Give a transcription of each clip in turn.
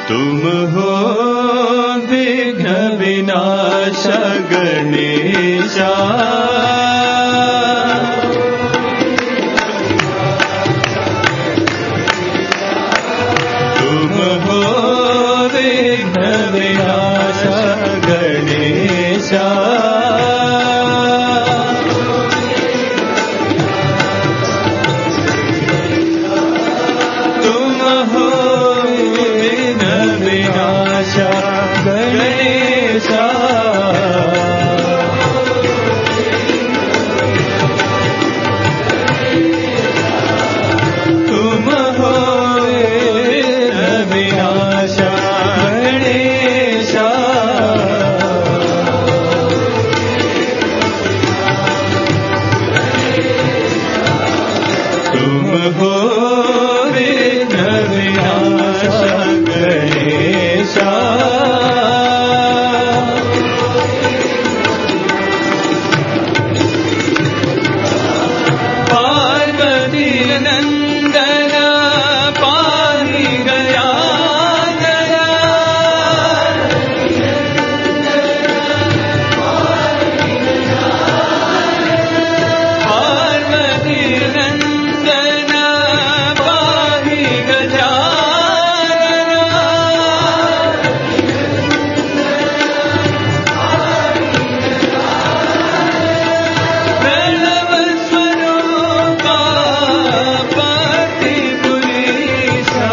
तुम हो विघ्न विनाश गणेशा तुम हो विघ्न विनाश गणेशा तुम हो विघ्न विनाश गणेशा तुम हो विघ्न विनाश गणेशा तुम हो विघ्न विनाश गणेशा पार्वती नंदन पाहि गया गया पार्वती नंदन पाहि गया प्रणव स्वरूपा पति पुरीशा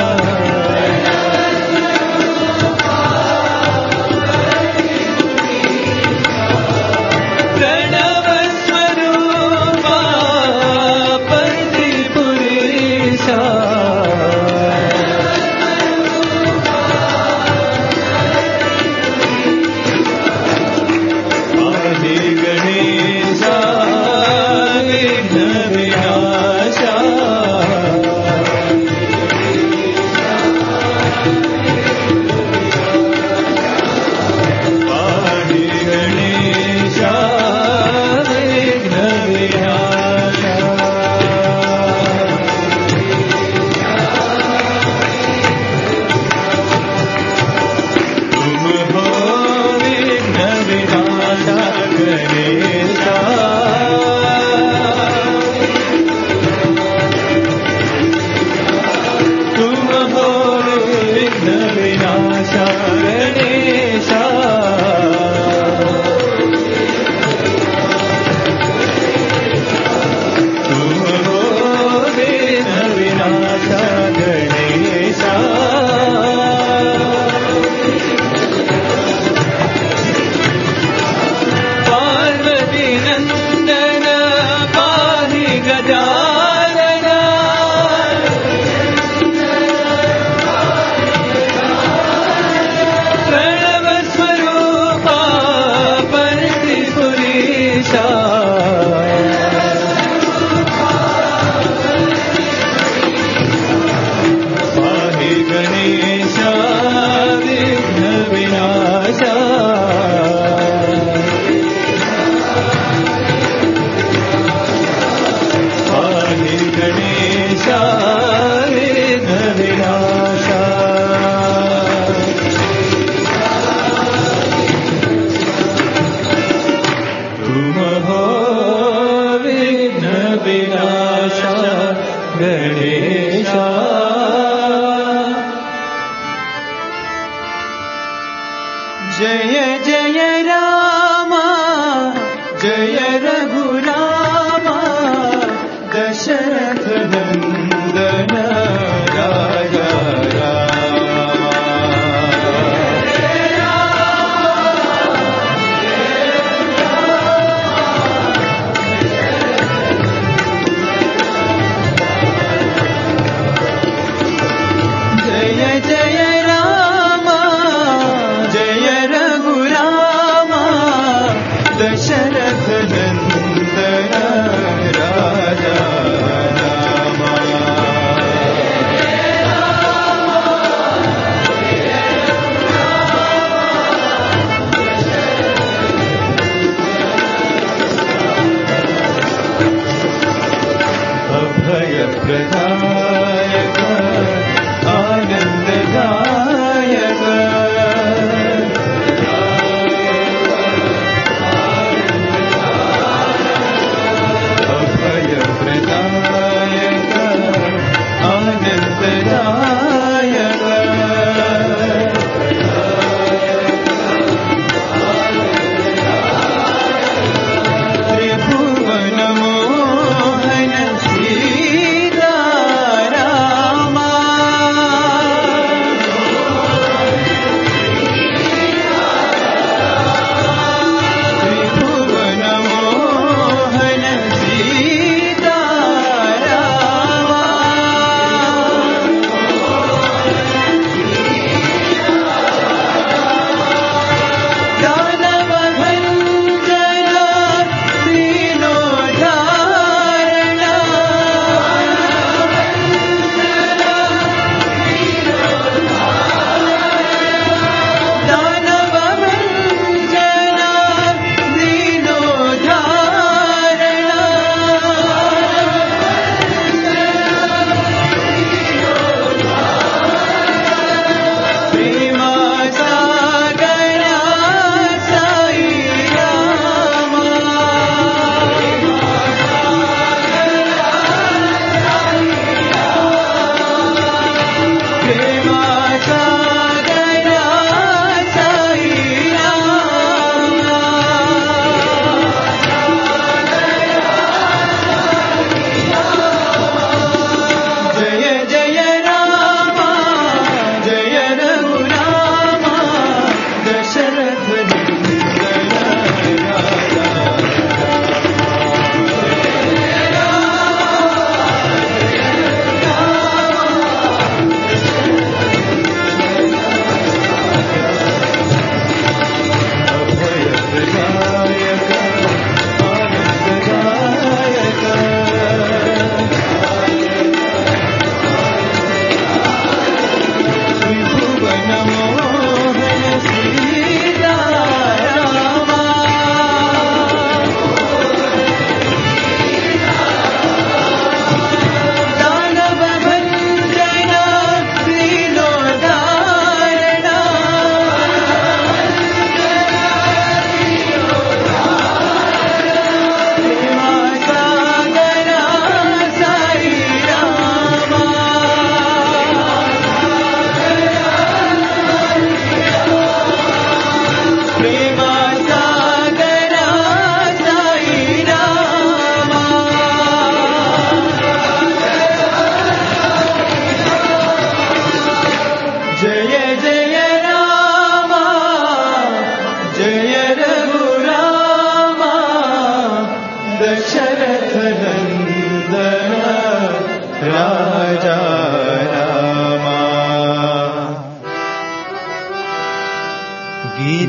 प्रणव स्वरूपा पति पुरीशा आदि गणेशा विघ्न विनाशा आदि गणेशा विघ्न विनाशा तुम हो विघ्न विनाश गणेशा तुम हो विघ्न विनाश गणेशा तुम हो विघ्न विनाश गणेशा पार्वती नंदन पाहि गजानन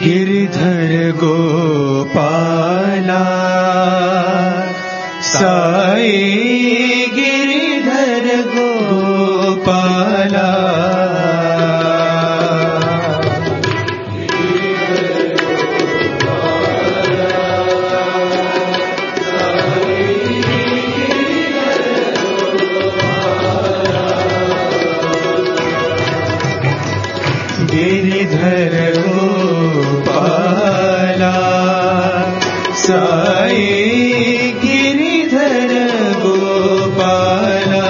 गिरिधर गोपाला साई गिरिधर गोपाला गिरिधर गोपाला साई गिरिधर गोपाला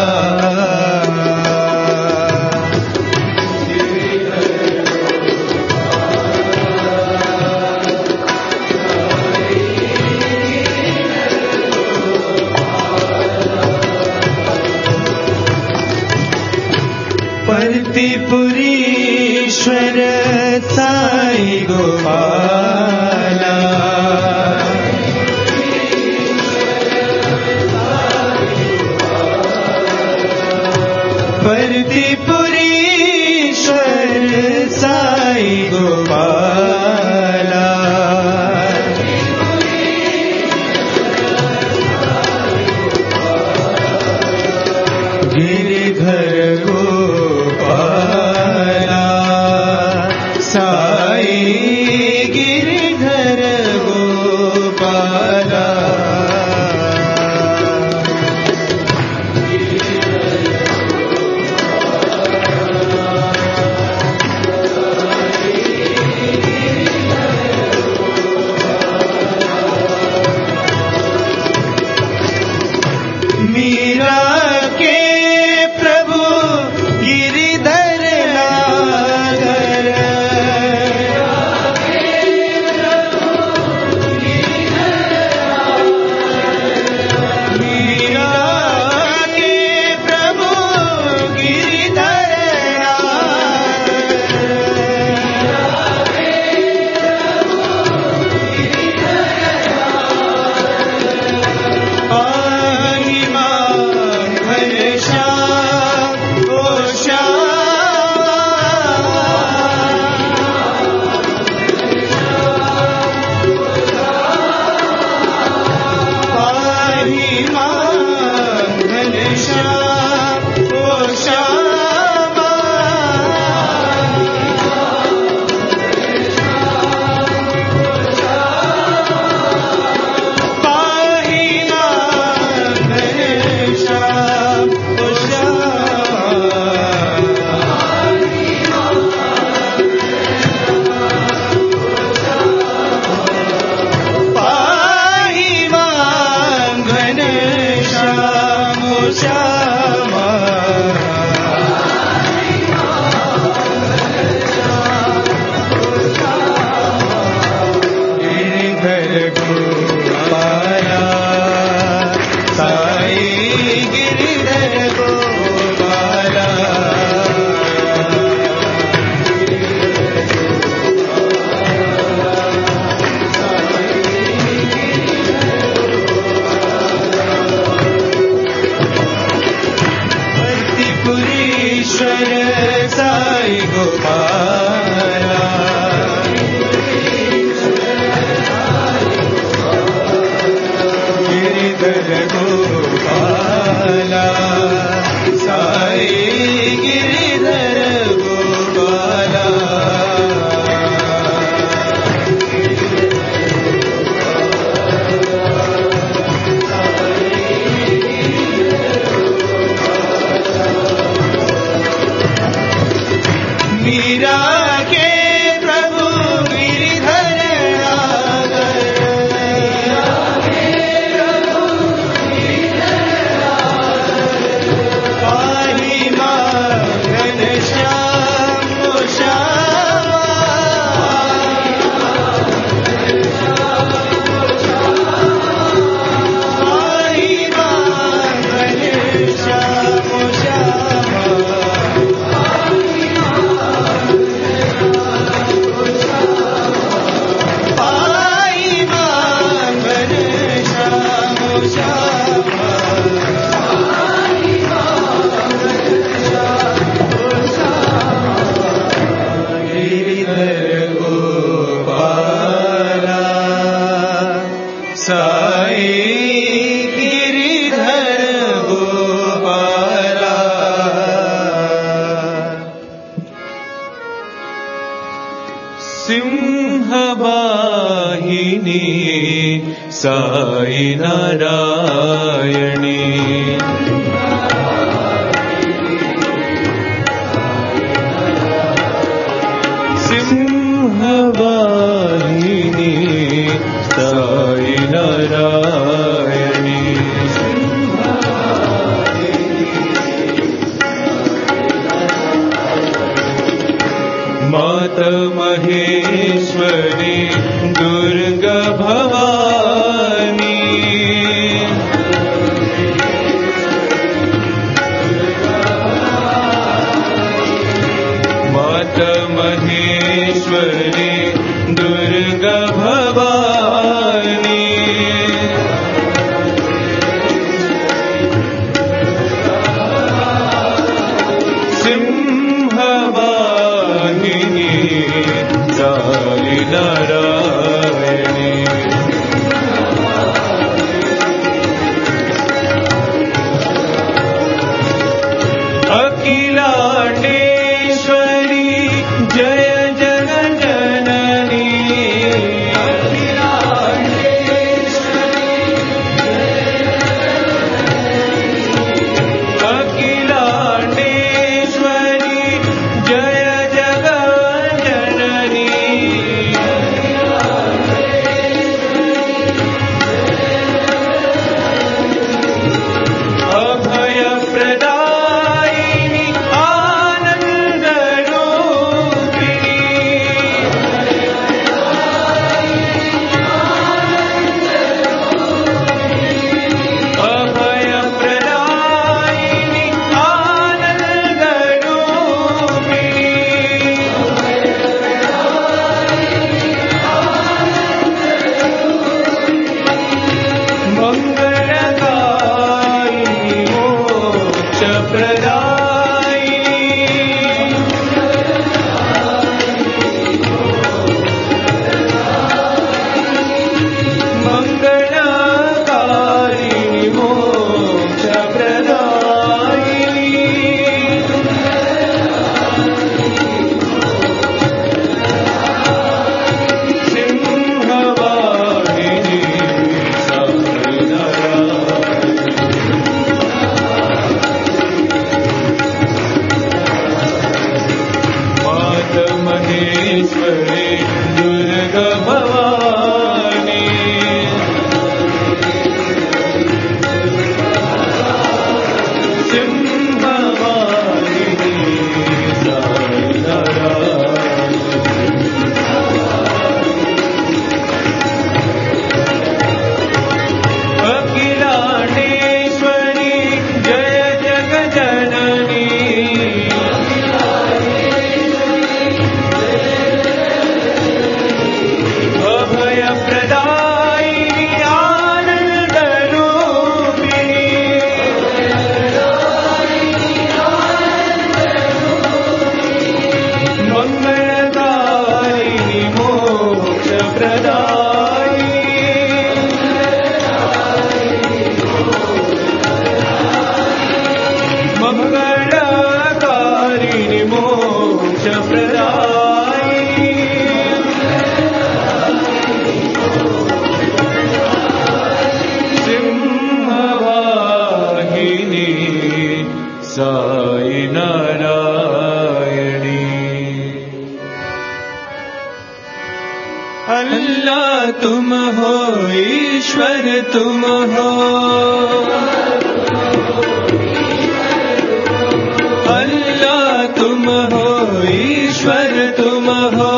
परतिपुरीश्वर साई गोपाला परतिपुरीश्वर साई गोपाला गिरिधर गोपाला साई गिरिधर गोपाला मीरा के प्रभु गिरिधर नागर मीरा के प्रभु गिरिधर सिंहवाहिनी साई नारायणी सिंहवाहिनी साई नारायणी माता महेश्वरी दुर्गा भवानी माता महेश्वरी दुर्गा भवानी सिंहवाहिनी साई नारायणी अखिलांडेश्वरी जय जगज्जननी अखिलांडेश्वरी जय जगज्जननी अभय प्रदायिनी आनंद रूपिणी अभय प्रदायिनी आनंद रूपिणी मंगलकारिणी मोक्ष प्रदायिनी मंगलकारिणी मोक्ष प्रदायिनी सिंहवाहिनी साई नारायणी माता महेश्वरी दुर्गा भवानी सिंहवाहिनी साई नारायणी अखिलांडेश्वरी जय जगज्जननी अभय प्रदायिनी आनंद रूपिणी मंगलकारिणी मोक्ष प्रदायिनी मंगलकारिणी मोक्ष प्रदायिनी सिंहवाहिनी साई नारायणी अल्लाह तुम हो ईश्वर तुम हो अल्लाह तुम हो ईश्वर तुम हो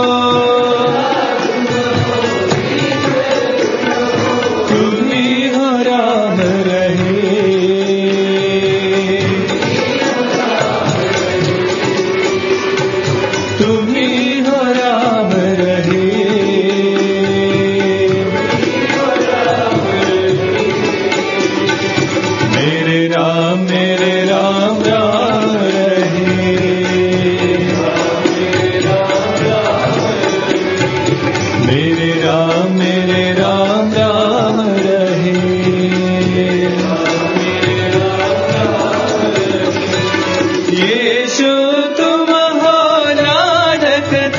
तुम ही हो राम रहे तुम ही हो राम रहे मेरे राम राम रहे मेरे राम राम रहे यीशु तुम हो नानक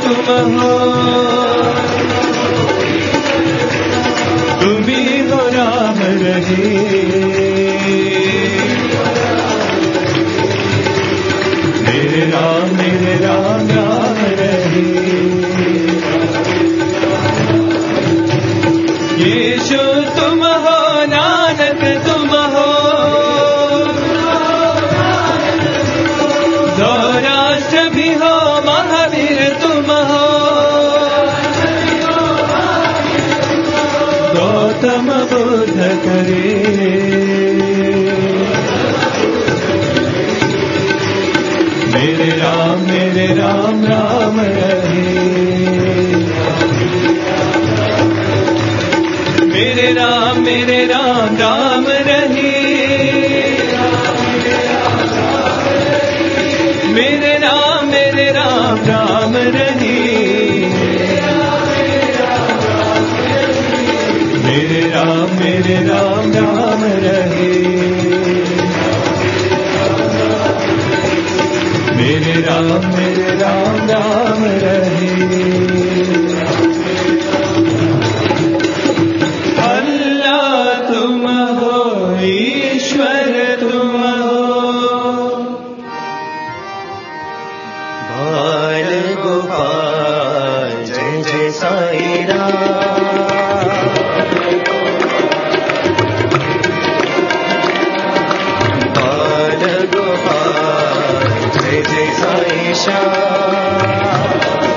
तुम हो, तुम ही हो राम रहीम। मेरे राम राम रहीम। यीशु तुम हो, नानक तुम हो, राष्ट्र भी हो, महावीर तुम हो, गौतम बुद्ध करे। मेरे राम राम रहे। मेरे राम राम रहे। मेरे राम राम रहे। मेरे राम राम रहे। मेरे राम राम रहे। अल्लाह तुम हो, ईश्वर तुम हो, बाल गोपाल जय जय साई राम। बाल गोपाल जय जय साई श्याम।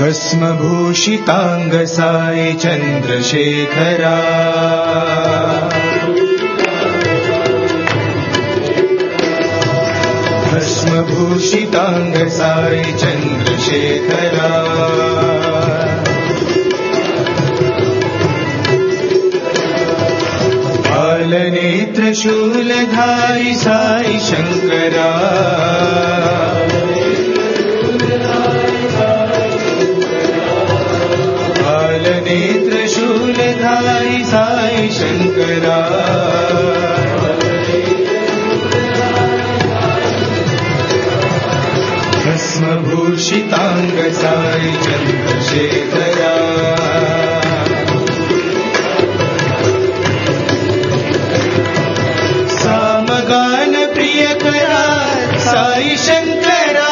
भस्मभूषितांग साई चंद्रशेखरा भस्मभूषितांग साई चंद्रशेखरा बालनेत्र शूलधारी साई शंकरा बालनेत्र शूलधारी साई शंकरा भस्मभूषितांग साई चंद्रशेखरा सामगान प्रियकरा साई शंकरा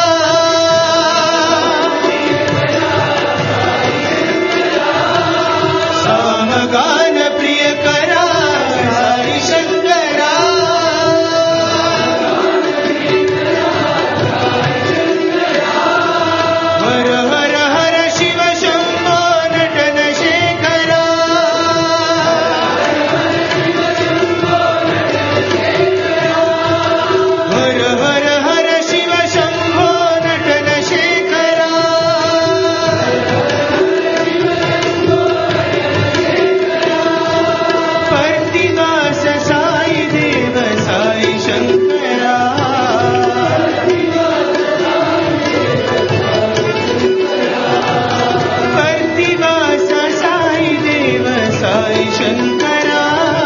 सामगान प्रियकरा साई शंकरा हर हर हर शिव शंभो नटन शेखरा हर हर हर शिव शंभो नटन शेखरा पर्तिदास साई देव साई शंकरा पर्तिदास साई देव साई शंकरा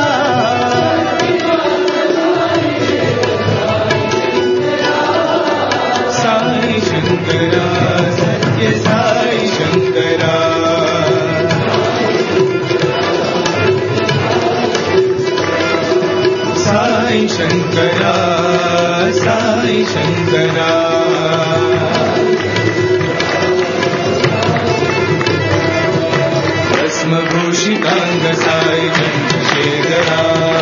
साई शंकरा सत्य साई शंकरा साई शंकरा साई शंकरा भस्मभूषितांग साई चंद्रशेखरा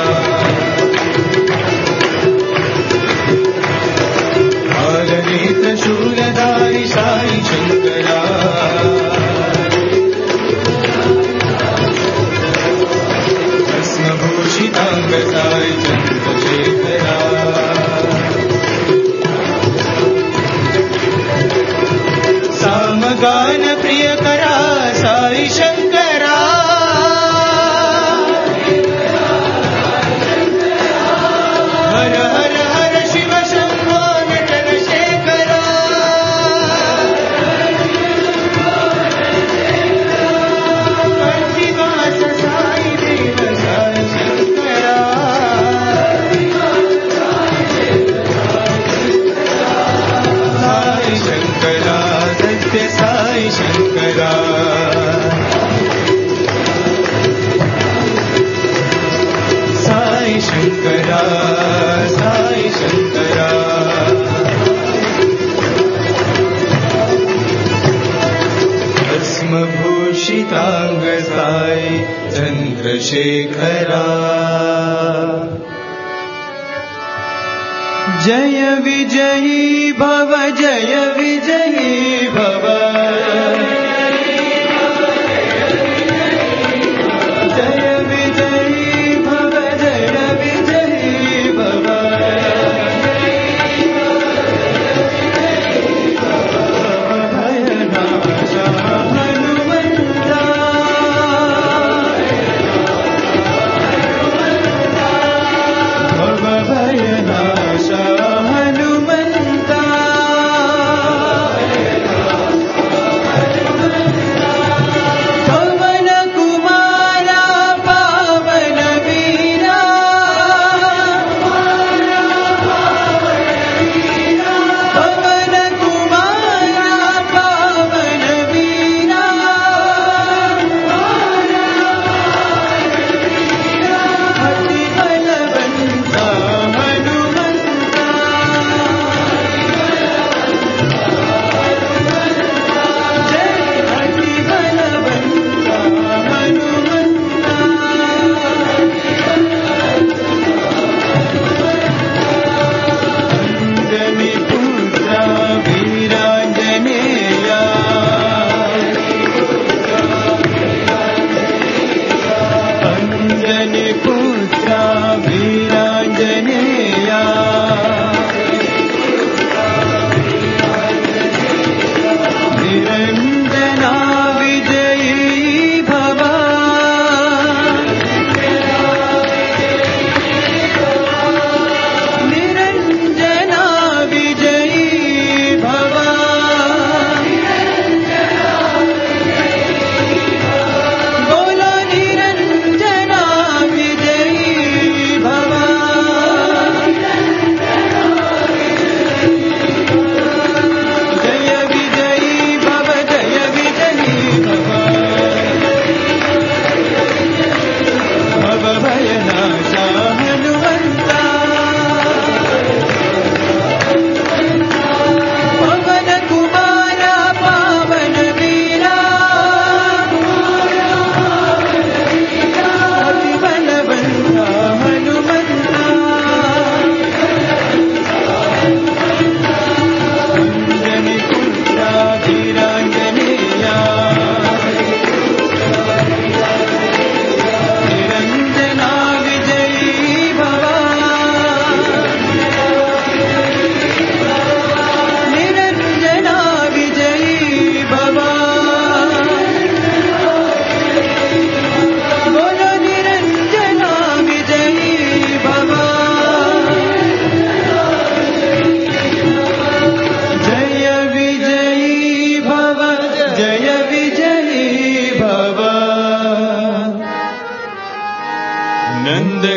बालनेत्र शूलधारी साई शंकरा भस्मभूषितांग साई चंद्रशेखरा सामगान प्रियकरा साई शंकरा हर हर हर शिव शंभो नटन शेखरा पर्तिदास साई देव साई शंकरा साई शंकरा सत्य साई शंकरा साई शंकरा साई शंकरा भस्मभूषितांग साई चंद्रशेखरा जय विजयी भव जय विजयी भव जय विजयी भव जय विजयी भव भयनाश हनुमन्ता भव भयनाश हनुमन्ता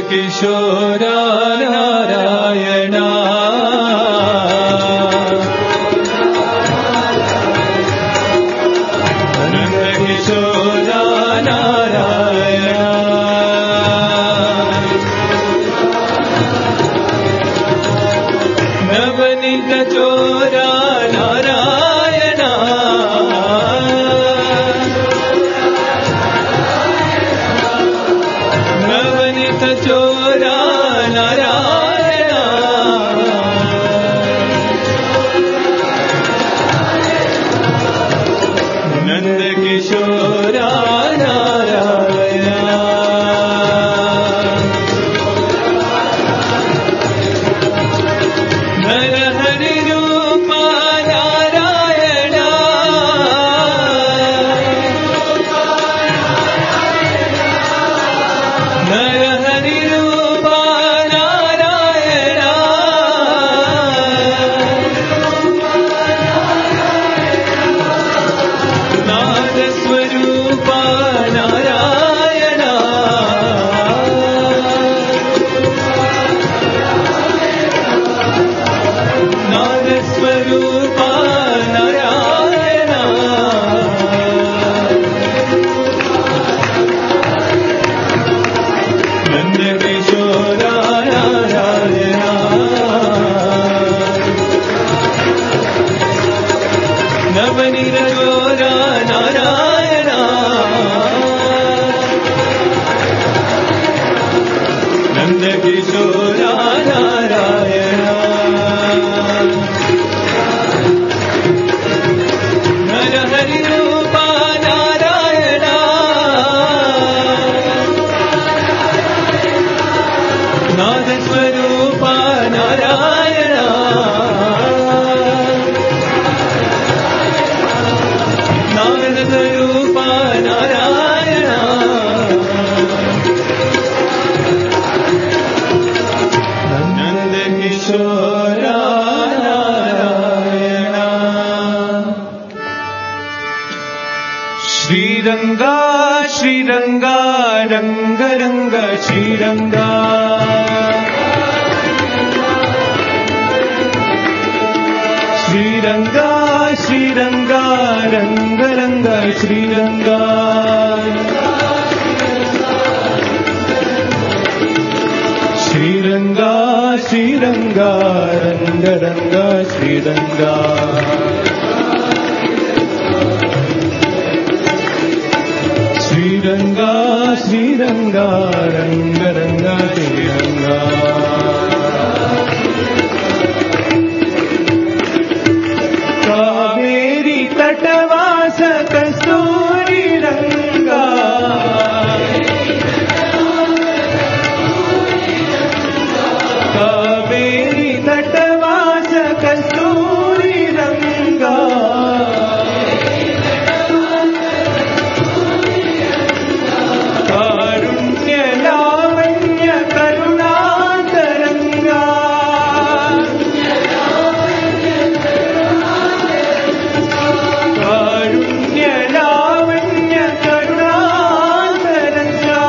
किशोरा नारायणा नंद किशोरा नारायणा नवनीत चोरा नारायणा नवनीत चोरा नारायणा नंद किशोरा नारायणा नर हरि रूप नारायणा नर हरि रूप नारायणा नाद स्वरूप नारायणा नाद स्वरूप नारायणा नंद किशोरा नारायणा नवनीत चोरा नारायणा नंद किशोरा नारायणा नर हरि रूप नारायणा नाद स्वरूप नारायणा नाद स्वरूप नारायणा नंद किशोरा नारायणा श्रीरंगा श्रीरंगा रंग रंग श्रीरंगा श्रीरंगा श्रीरंगा रंग रंग श्रीरंगा श्रीरंगा श्रीरंगा रंग रंग श्रीरंगा श्रीरंगा श्रीरंगा रंग रंग श्रीरंगा कावेरी तटवास कस्तूरी रंगा कावेरी तटवास कस्तूरी रंगा कारुण्य लावण्य करुणातरंगा कारुण्य लावण्य करुणातरंगा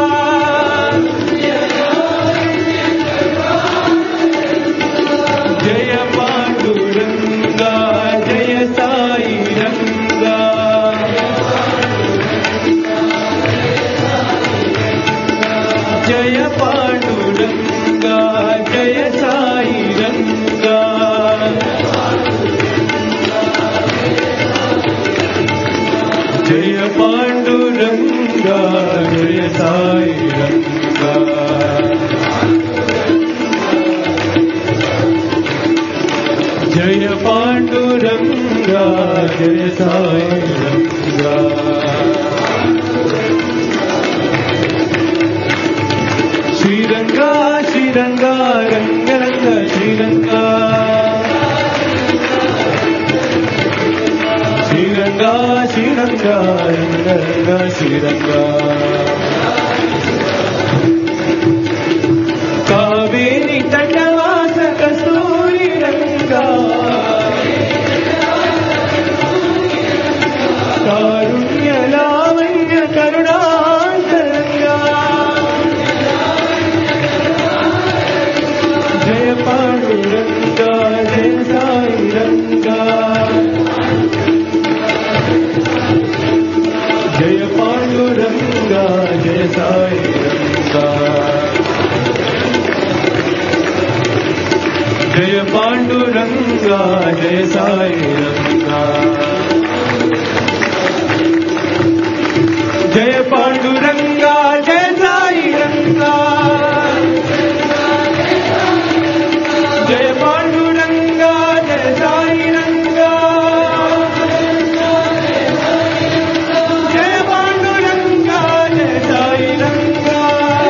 जय पांडुरंगा जय साई रंगा जय पांडुरंगा जय साई रंगा जय पांडुरंगा जय साई रंगा जय पांडुरंगा जय साई रंगा श्रीरंगा श्रीरंगा रंग रंग श्रीरंगा श्रीरंगा श्रीरंगा रंग रंग श्रीरंगा कावेरी तटवास कस्तूरी रंगा कारुण्य लावण्य करुणातरंगा जय साई रंगा जय पांडुरंगा जय साई रंगा जय पांडुरंगा जय साई रंगा जय पांडुरंगा जय साई रंगा जय पांडुरंगा जय साई रंगा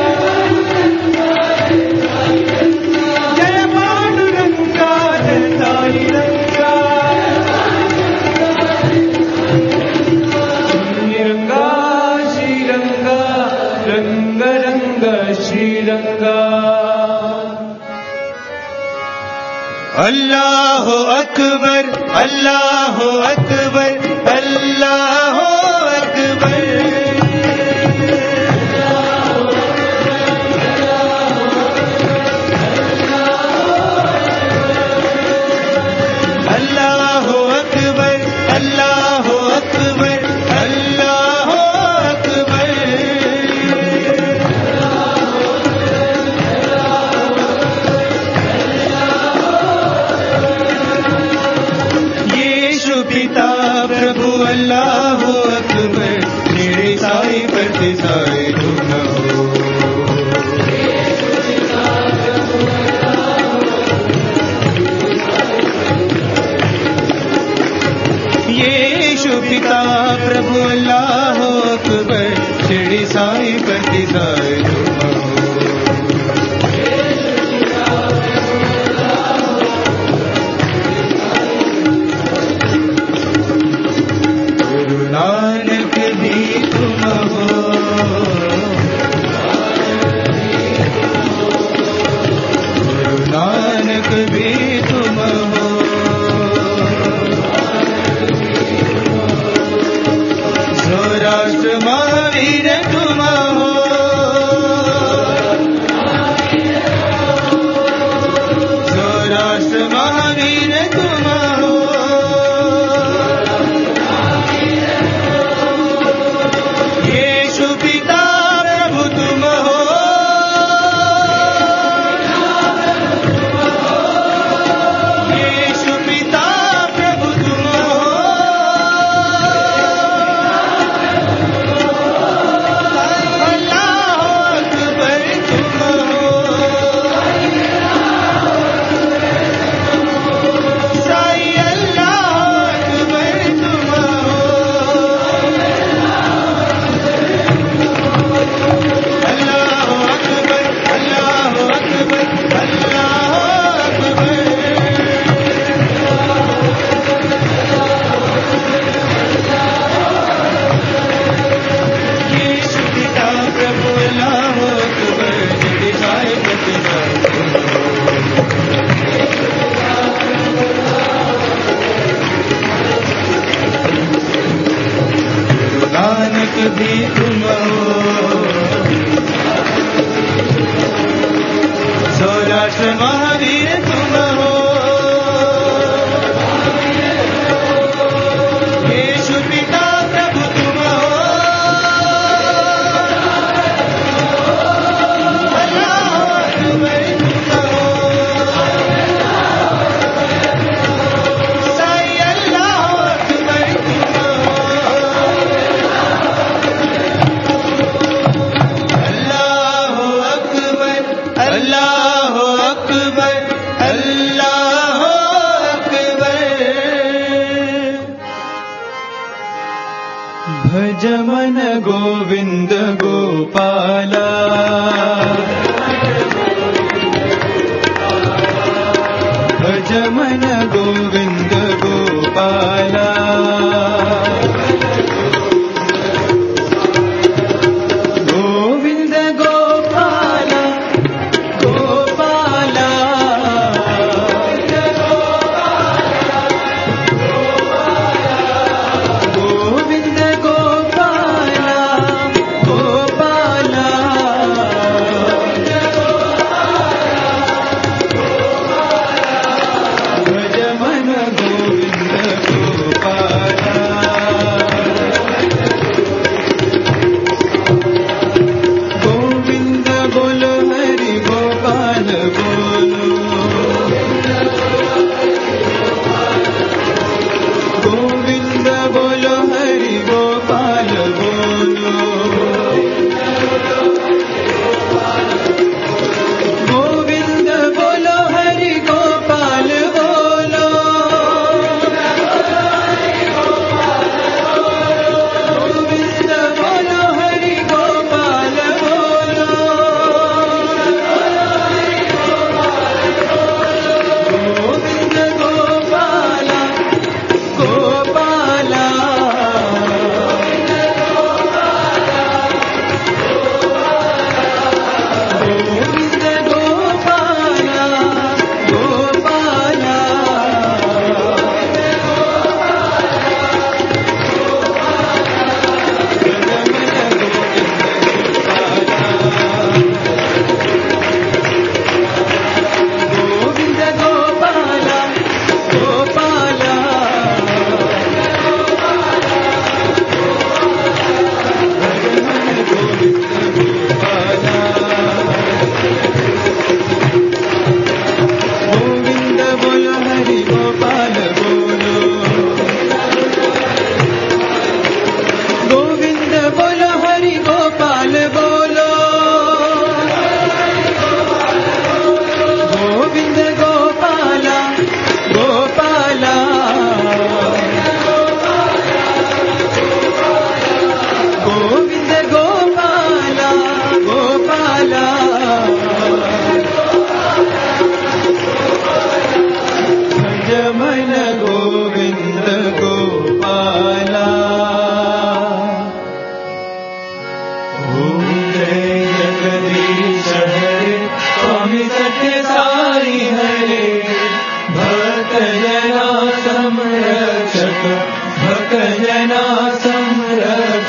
जय पांडुरंगा जय साई रंगा रंगा श्रीरंगा रंग रंग श्रीरंगा अल्लाह अकबर अल्लाह अकबर अल्लाह अकबर अल्लाह अकबर अल्लाह अकबर अल्लाह अकबर यीशु पिता प्रभु अल्लाह अकबर मेरे साई करते साए तुम हो यीशु पिता प्रभु अल्लाह अकबर शिरडी साई करते साए तुम हो गुरु नानक भी तुम हो गुरु नानक भी तुम हो सौराष्ट्र महावीर तुम हो सौराष्ट्र महावीर तुम हो यीशु पिता प्रभु तुम हो यीशु पिता प्रभु तुम हो अल्लाह अकबर तुम हो साई अल्लाह अकबर तुम हो अल्लाह अकबर अल्लाह अकबर अल्लाह अकबर यीशु पिता प्रभु अल्लाह अकबर जय साई करते साए तुम हो गुरु नानक भी तुम हो सौराष्ट्र महावीर तुम हो यीशु पिता प्रभु तुम हो अल्लाह अकबर तुम हो साई अल्लाह अकबर तुम हो अल्लाह अकबर अल्लाह अकबर अल्लाह अकबर भज मन गोविंद गोपाला भज मन गोविंद गोपाला गोविंद गोपाला गोपाला गोविंद गोपाला गोपाला भज मन गोविंद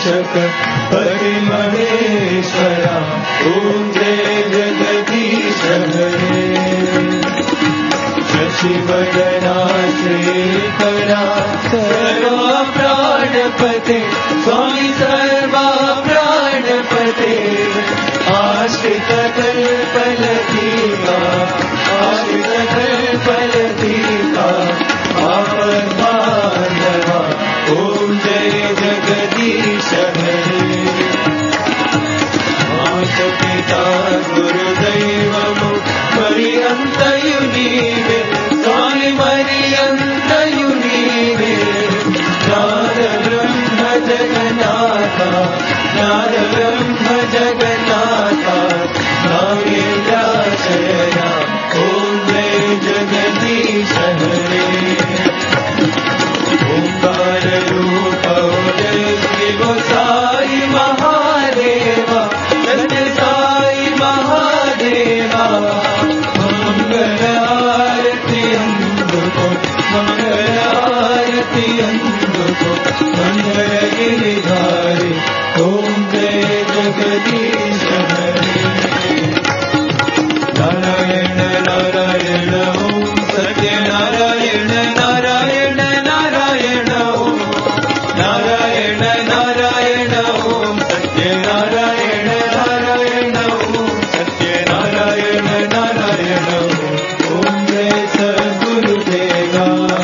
रक्षक पति महेश्वरा ओम जय जगदीश हरे शशिवदना श्रीकरा सर्वा प्राणपते स्वामी सर्वा प्राणपते आश्रित कल्पलतीका आश्रित कल्पलतीका आपद्बान्धवा ओम जय जगदीश हरे माता पिता गुरुदैवमु पर्यन्तयु नीवे स्वामी पर्यन्तयु नीवे नाद ब्रह्म जगन्नाथा नाद ब्रह्म जगन्नाथा नागेन्द्राशयना ओम जय जगदीश हरे ओंकार रूप जय शिव साई महादेवा सत्य साई महादेवा मंगल आरती अंधको मंगल आरती अंधको मंगल गिरिधारी ओम जय जगदीश हरे नारायण नारायण ओम सत्य नारायण नारायण नारायण ओम नारायण नारायण ओम सत्य नारायण नारायण ओम सत्य नारायण नारायण ओम जय सद्गुरुदेवा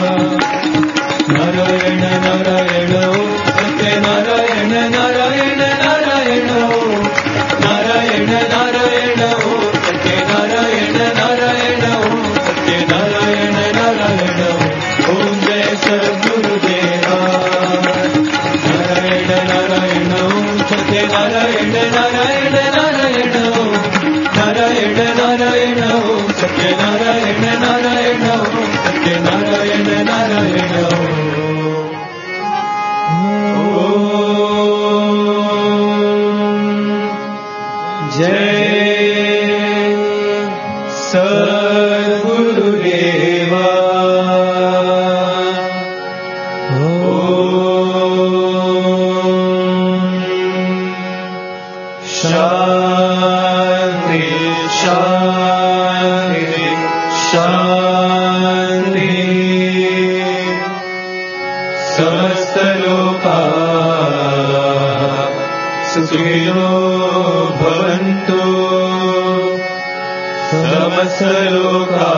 नारायण नारायण ओम सत्य नारायण नारायण नारायण ओम नारायण नारायण ओम सत्य नारायण नारायण ओम सत्य नारायण नारायण ओम जय सद्गुरुदेवा नारायण नारायण ओम सत्य नारायण नारायण नारायण ओम नारायण नारायण ओम सत्य नारायण नारायण ओम सत्य नारायण नारायण जय सद्गुरुदेवा शांति शांति शांति समस्त लोका सुखिनो भवन्तु समस्त लोका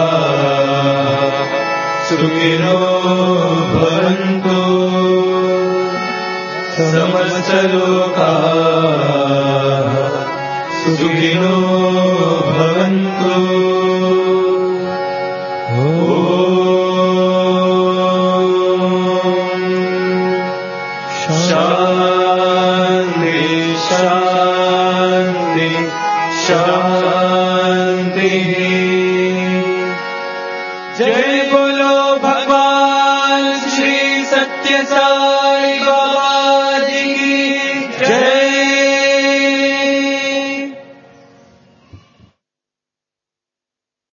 सुखिनो भवन्तु समस्त लोका सुखिनो भवन्तु शांति शांति शांति जय